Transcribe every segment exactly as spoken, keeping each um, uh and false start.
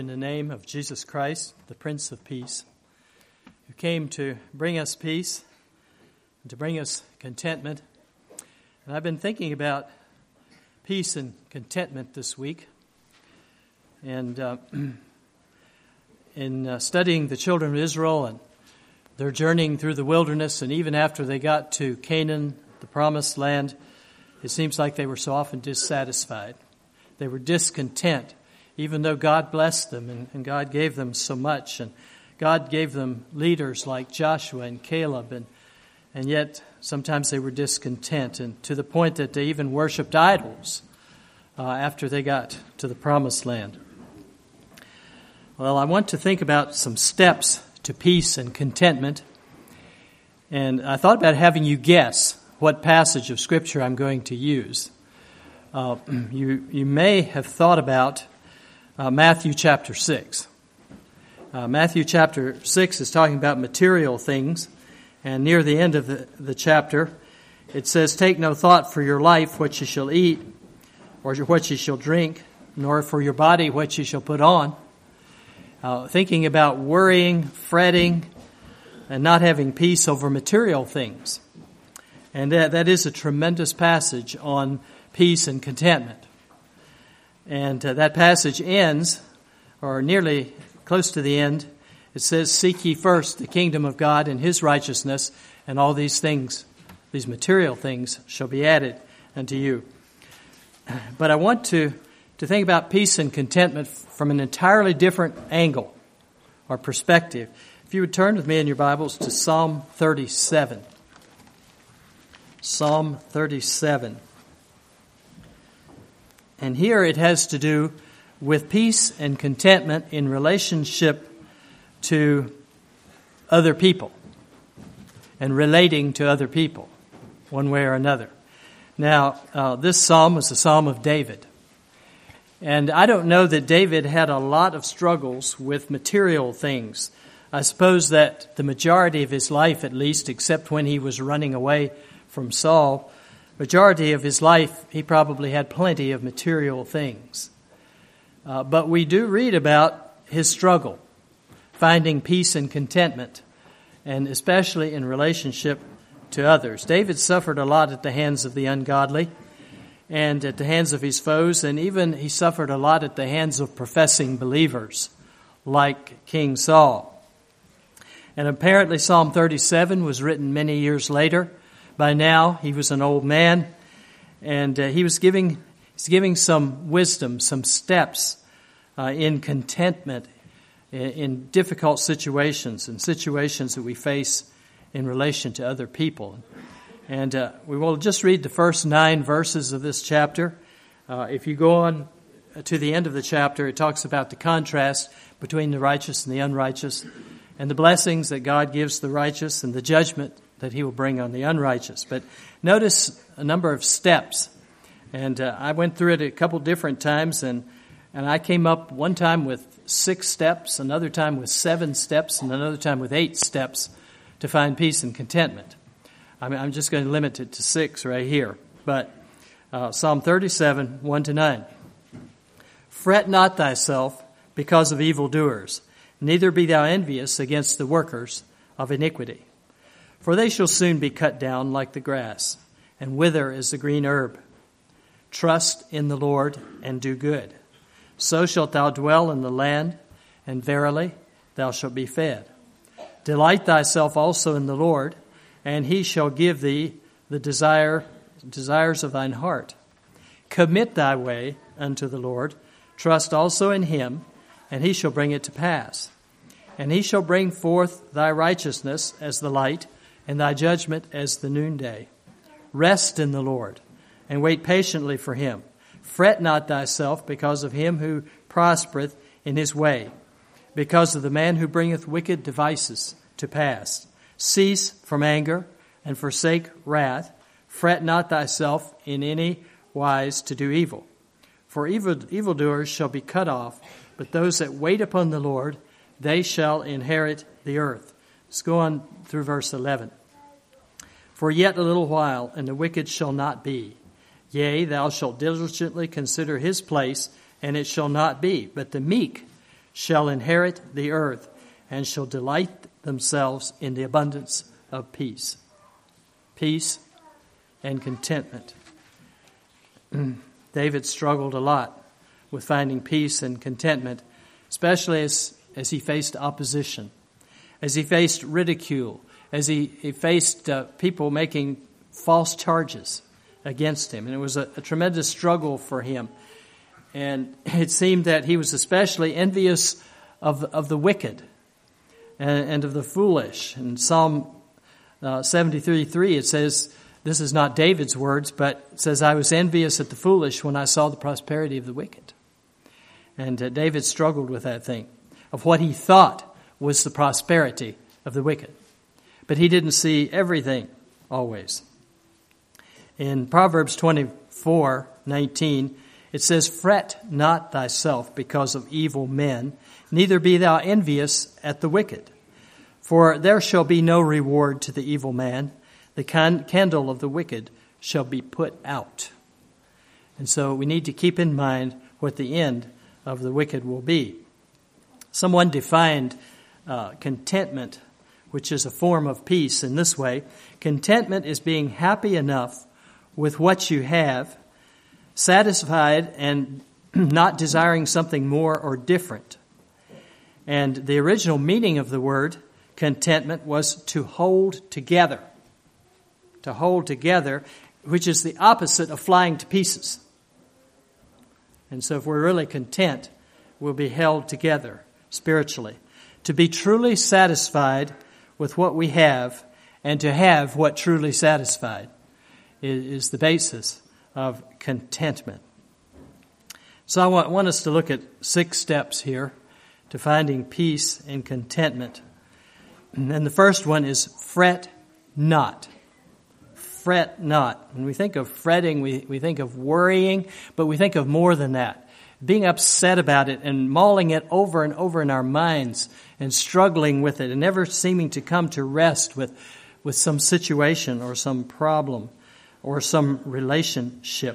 In the name of Jesus Christ, the Prince of Peace, who came to bring us peace and to bring us contentment. And I've been thinking about peace and contentment this week. And uh, in uh, studying the children of Israel and their journeying through the wilderness, and even after they got to Canaan, the promised land, it seems like they were so often dissatisfied. They were discontent, even though God blessed them and, and God gave them so much. And God gave them leaders like Joshua and Caleb, and and yet sometimes they were discontent, and to the point that they even worshipped idols uh, after they got to the promised land. Well, I want to think about some steps to peace and contentment, and I thought about having you guess what passage of Scripture I'm going to use. Uh, you you may have thought about uh, Matthew chapter six. Uh, Matthew chapter six is talking about material things, and near the end of the, the chapter, it says, "Take no thought for your life, what you shall eat, or what you shall drink, nor for your body, what you shall put on." Uh, thinking about worrying, fretting, and not having peace over material things. And that, that is a tremendous passage on peace and contentment. And uh, that passage ends, or nearly close to the end, it says, "Seek ye first the kingdom of God and His righteousness, and all these things, these material things, shall be added unto you." But I want to, to think about peace and contentment from an entirely different angle or perspective. If you would turn with me in your Bibles to Psalm thirty-seven. Psalm thirty-seven. And here it has to do with peace and contentment in relationship to other people and relating to other people one way or another. Now, uh, this psalm is a psalm of David. And I don't know that David had a lot of struggles with material things. I suppose that the majority of his life, at least, except when he was running away from Saul, majority of his life, he probably had plenty of material things. Uh, but we do read about his struggle, finding peace and contentment, and especially in relationship to others. David suffered a lot at the hands of the ungodly and at the hands of his foes, and even he suffered a lot at the hands of professing believers like King Saul. And apparently Psalm thirty-seven was written many years later. By now he was an old man, and uh, he was giving he's giving some wisdom, some steps uh, in contentment in, in difficult situations and situations that we face in relation to other people. And uh, we will just read the first nine verses of this chapter. Uh, if you go on to the end of the chapter, it talks about the contrast between the righteous and the unrighteous, and the blessings that God gives the righteous and the judgment that He will bring on the unrighteous. But notice a number of steps. And uh, I went through it a couple different times, and, and I came up one time with six steps, another time with seven steps, and another time with eight steps to find peace and contentment. I mean, I'm just going to limit it to six right here. But uh, Psalm thirty-seven, one to nine. "Fret not thyself because of evildoers, neither be thou envious against the workers of iniquity. For they shall soon be cut down like the grass, and wither as the green herb. Trust in the Lord and do good. So shalt thou dwell in the land, and verily thou shalt be fed. Delight thyself also in the Lord, and He shall give thee the desire, desires of thine heart. Commit thy way unto the Lord. Trust also in Him, and He shall bring it to pass. And He shall bring forth thy righteousness as the light, and thy judgment as the noonday. Rest in the Lord, and wait patiently for Him. Fret not thyself because of him who prospereth in his way, because of the man who bringeth wicked devices to pass. Cease from anger, and forsake wrath. Fret not thyself in any wise to do evil. For evil evildoers shall be cut off, but those that wait upon the Lord, they shall inherit the earth." Let's go on through verse eleven. "For yet a little while, and the wicked shall not be. Yea, thou shalt diligently consider his place, and it shall not be. But the meek shall inherit the earth and shall delight themselves in the abundance of peace. Peace and contentment. David struggled a lot with finding peace and contentment, especially as, as he faced opposition, as he faced ridicule, as he, he faced uh, people making false charges against him. And it was a, a tremendous struggle for him. And it seemed that he was especially envious of, of the wicked and, and of the foolish. In Psalm uh, seventy-three three, it says, this is not David's words, but it says, I was envious at the foolish when I saw the prosperity of the wicked. And uh, David struggled with that thing, of what he thought was the prosperity of the wicked. But he didn't see everything always. In Proverbs twenty-four nineteen, it says, fret not thyself because of evil men, neither be thou envious at the wicked. For there shall be no reward to the evil man. The can- candle of the wicked shall be put out. And so we need to keep in mind what the end of the wicked will be. Someone defined uh, contentment, which is a form of peace, in this way. Contentment is being happy enough with what you have, satisfied and not desiring something more or different. And the original meaning of the word contentment was to hold together. To hold together, which is the opposite of flying to pieces. And so if we're really content, we'll be held together spiritually. To be truly satisfied with what we have and to have what truly satisfied is, is the basis of contentment. So I want, want us to look at six steps here to finding peace and contentment. And the first one is fret not. Fret not. When we think of fretting, we, we think of worrying, but we think of more than that. Being upset about it and mulling it over and over in our minds and struggling with it and never seeming to come to rest with, with some situation or some problem or some relationship.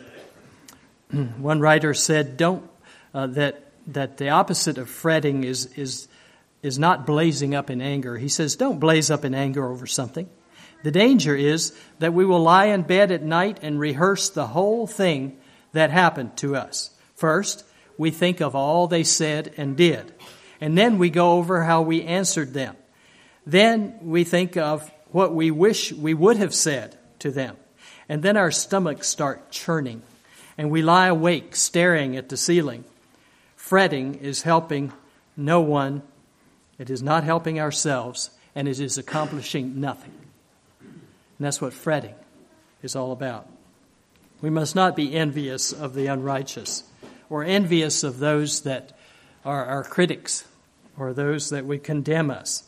One writer said, "Don't uh, that that the opposite of fretting is is is not blazing up in anger." He says, "Don't blaze up in anger over something. The danger is that we will lie in bed at night and rehearse the whole thing that happened to us. First, we think of all they said and did, and then we go over how we answered them. Then we think of what we wish we would have said to them. And then our stomachs start churning, and we lie awake staring at the ceiling. Fretting is helping no one. It is not helping ourselves, and it is accomplishing nothing." And that's what fretting is all about. We must not be envious of the unrighteous or envious of those that are our critics or those that would condemn us.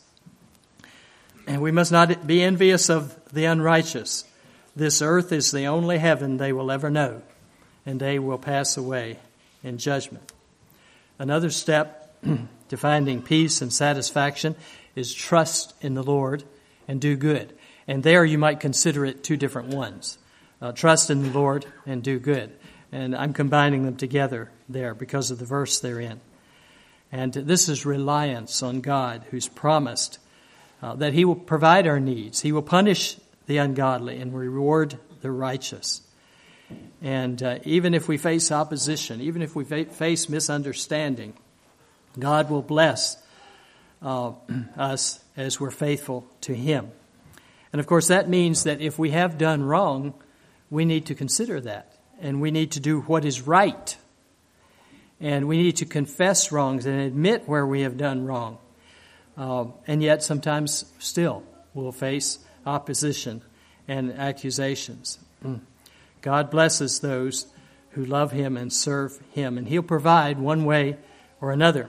And we must not be envious of the unrighteous. This earth is the only heaven they will ever know, and they will pass away in judgment. Another step to finding peace and satisfaction is trust in the Lord and do good. And there you might consider it two different ones. Uh, trust in the Lord and do good. And I'm combining them together there because of the verse they're in. And this is reliance on God, who's promised uh, that He will provide our needs. He will punish the ungodly and reward the righteous. And uh, even if we face opposition, even if we fa- face misunderstanding, God will bless uh, us as we're faithful to Him. And of course, that means that if we have done wrong, we need to consider that. And we need to do what is right. And we need to confess wrongs and admit where we have done wrong. Uh, and yet sometimes still we'll face opposition and accusations. Mm. God blesses those who love Him and serve Him. And He'll provide one way or another.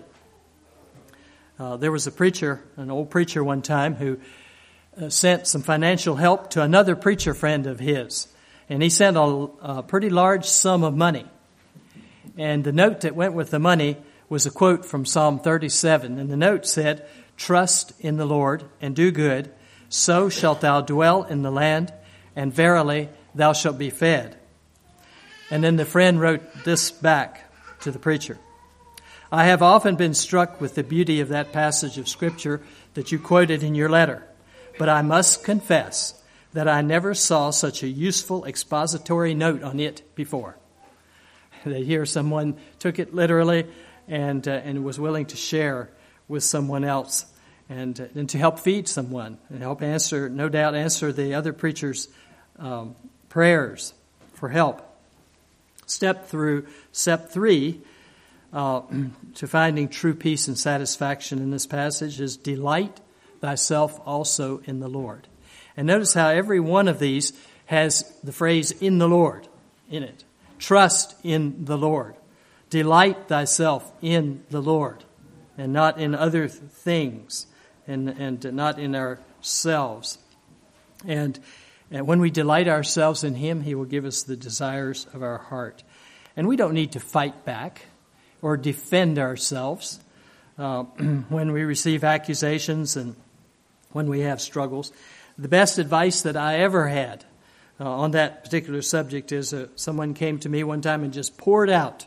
Uh, there was a preacher, an old preacher one time, who uh, sent some financial help to another preacher friend of his. And he sent a, a pretty large sum of money. And the note that went with the money was a quote from Psalm thirty-seven. And the note said, "Trust in the Lord and do good, so shalt thou dwell in the land, and verily thou shalt be fed." And then the friend wrote this back to the preacher: I have often been struck with the beauty of that passage of Scripture that you quoted in your letter, but I must confess that I never saw such a useful expository note on it before. That here someone took it literally and uh, and was willing to share with someone else and, uh, and to help feed someone and help answer, no doubt, answer the other preacher's um, prayers for help. Step through step three uh, to finding true peace and satisfaction in this passage is delight thyself also in the Lord. And notice how every one of these has the phrase in the Lord in it. Trust in the Lord. Delight thyself in the Lord and not in other things and, and not in ourselves. And, and when we delight ourselves in Him, He will give us the desires of our heart. And we don't need to fight back or defend ourselves uh, when we receive accusations and when we have struggles. The best advice that I ever had uh, on that particular subject is uh, someone came to me one time and just poured out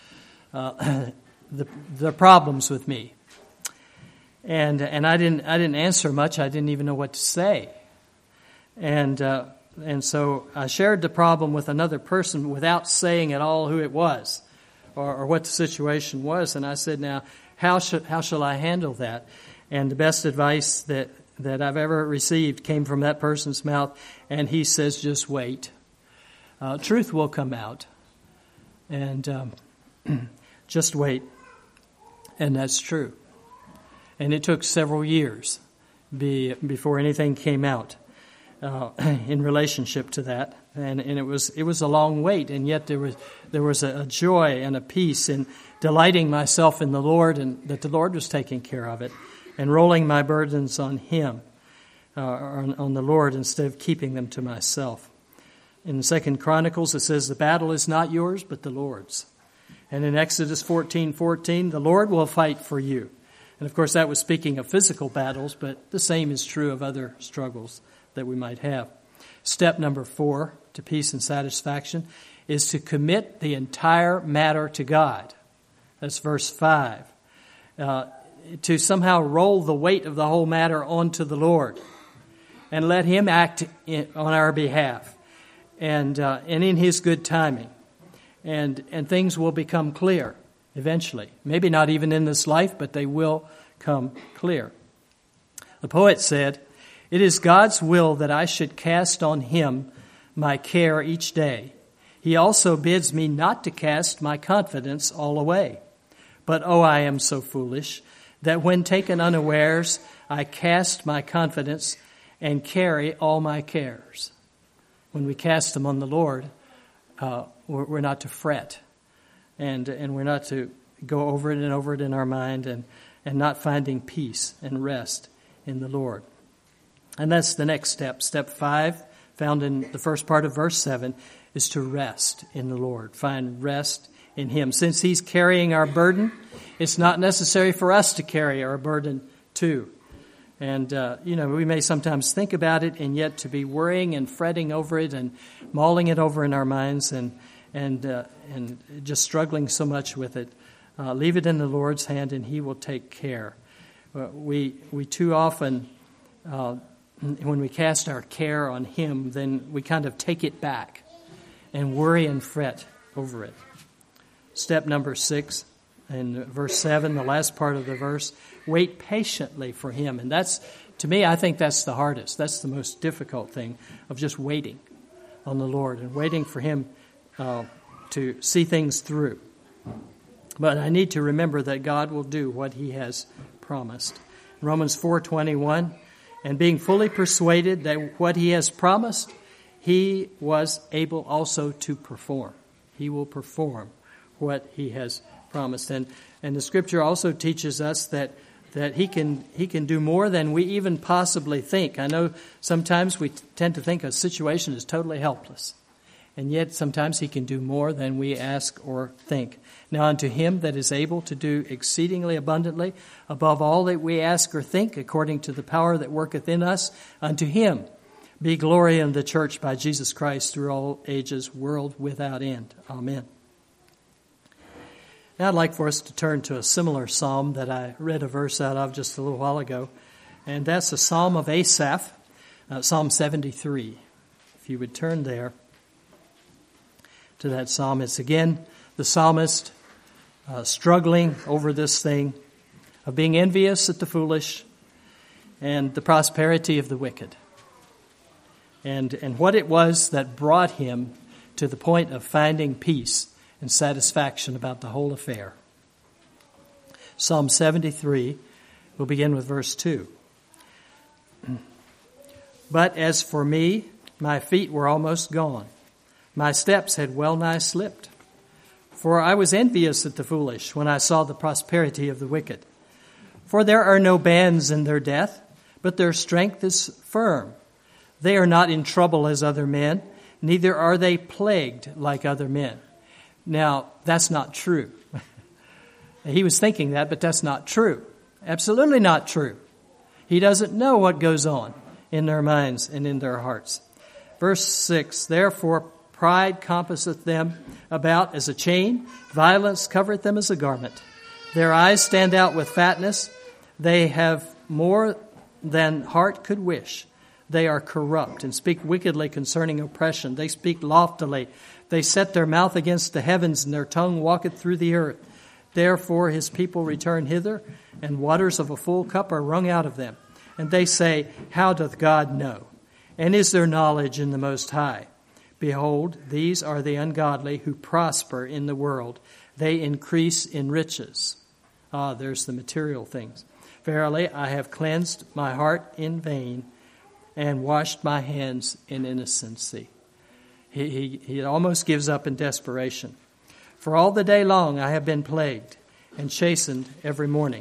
uh, the the problems with me, and and I didn't I didn't answer much. I didn't even know what to say, and uh, and so I shared the problem with another person without saying at all who it was or, or what the situation was. And I said, now how should how shall I handle that? And the best advice that that I've ever received came from that person's mouth, and he says, just wait. Uh, truth will come out, and um, just wait. And that's true. And it took several years be, before anything came out uh, in relationship to that, and, and it was it was a long wait, and yet there was there was a, a joy and a peace in delighting myself in the Lord, and that the Lord was taking care of it. And rolling my burdens on Him, uh, on, on the Lord, instead of keeping them to myself. In Second Chronicles, it says, the battle is not yours, but the Lord's. And in Exodus fourteen fourteen, the Lord will fight for you. And of course, that was speaking of physical battles, but the same is true of other struggles that we might have. Step number four to peace and satisfaction is to commit the entire matter to God. That's verse five. Uh, to somehow roll the weight of the whole matter onto the Lord and let Him act in, on our behalf and uh, and in His good timing. And and things will become clear eventually. Maybe not even in this life, but they will come clear. The poet said, it is God's will that I should cast on Him my care each day. He also bids me not to cast my confidence all away. But oh, I am so foolish that when taken unawares, I cast my confidence and carry all my cares. When we cast them on the Lord, uh, we're, we're not to fret, and and we're not to go over it and over it in our mind, and, and not finding peace and rest in the Lord. And that's the next step. Step five, found in the first part of verse seven, is to rest in the Lord. Find rest in Him. Since He's carrying our burden, it's not necessary for us to carry our burden too. And, uh, you know, we may sometimes think about it, and yet to be worrying and fretting over it and mulling it over in our minds and and uh, and just struggling so much with it, uh, leave it in the Lord's hand, and He will take care. Uh, we we too often, uh, when we cast our care on Him, then we kind of take it back and worry and fret over it. Step number six, in verse seven, the last part of the verse, wait patiently for Him. And that's, to me, I think that's the hardest. That's the most difficult thing, of just waiting on the Lord and waiting for Him uh, to see things through. But I need to remember that God will do what He has promised. Romans four twenty-one, and being fully persuaded that what He has promised, He was able also to perform. He will perform what He has promised. And and the Scripture also teaches us that that He can He can do more than we even possibly think. I know sometimes we tend to think a situation is totally helpless, and yet sometimes He can do more than we ask or think. Now unto Him that is able to do exceedingly abundantly above all that we ask or think, according to the power that worketh in us, unto Him be glory in the church by Jesus Christ through all ages, world without end. Amen. Now I'd like for us to turn to a similar psalm that I read a verse out of just a little while ago, and that's a psalm of Asaph, uh, Psalm seventy-three. If you would turn there to that psalm. It's again the psalmist uh, struggling over this thing of being envious at the foolish and the prosperity of the wicked. And, and what it was that brought him to the point of finding peace and satisfaction about the whole affair. Psalm seventy-three, we'll begin with verse two. But as for me, my feet were almost gone. My steps had well nigh slipped. For I was envious at the foolish when I saw the prosperity of the wicked. For there are no bands in their death, but their strength is firm. They are not in trouble as other men, neither are they plagued like other men. Now, that's not true. He was thinking that, but that's not true. Absolutely not true. He doesn't know what goes on in their minds and in their hearts. Verse six, therefore pride compasseth them about as a chain, violence covereth them as a garment. Their eyes stand out with fatness. They have more than heart could wish. They are corrupt and speak wickedly concerning oppression. They speak loftily. They set their mouth against the heavens, and their tongue walketh through the earth. Therefore his people return hither, and waters of a full cup are wrung out of them. And they say, how doth God know? And is there knowledge in the Most High? Behold, these are the ungodly who prosper in the world. They increase in riches. Ah, there's the material things. Verily, I have cleansed my heart in vain and washed my hands in innocency. He, he, he almost gives up in desperation. For all the day long I have been plagued and chastened every morning.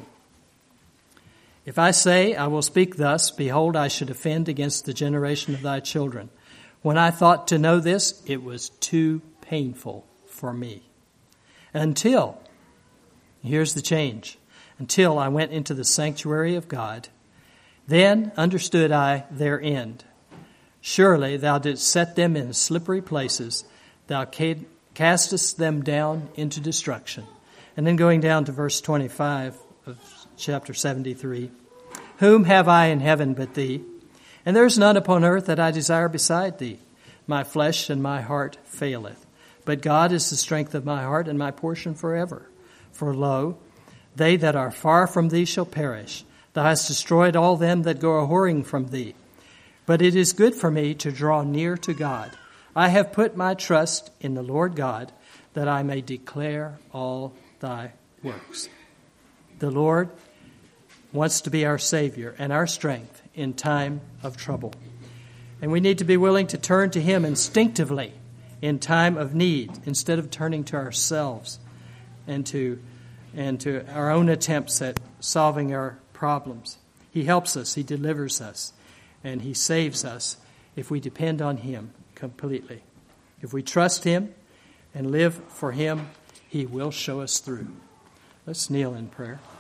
If I say, I will speak thus, behold, I should offend against the generation of thy children. When I thought to know this, it was too painful for me. Until, here's the change, until I went into the sanctuary of God, then understood I their end. Surely thou didst set them in slippery places. Thou castest them down into destruction. And then going down to verse twenty-five of chapter seventy-three. Whom have I in heaven but thee? And there is none upon earth that I desire beside thee. My flesh and my heart faileth. But God is the strength of my heart and my portion forever. For lo, they that are far from thee shall perish. Thou hast destroyed all them that go a-whoring from thee. But it is good for me to draw near to God. I have put my trust in the Lord God, that I may declare all thy works. The Lord wants to be our Savior and our strength in time of trouble. And we need to be willing to turn to Him instinctively in time of need, instead of turning to ourselves and to, and to our own attempts at solving our problems. He helps us, He delivers us, and He saves us if we depend on Him completely. If we trust Him and live for Him, He will show us through. Let's kneel in prayer.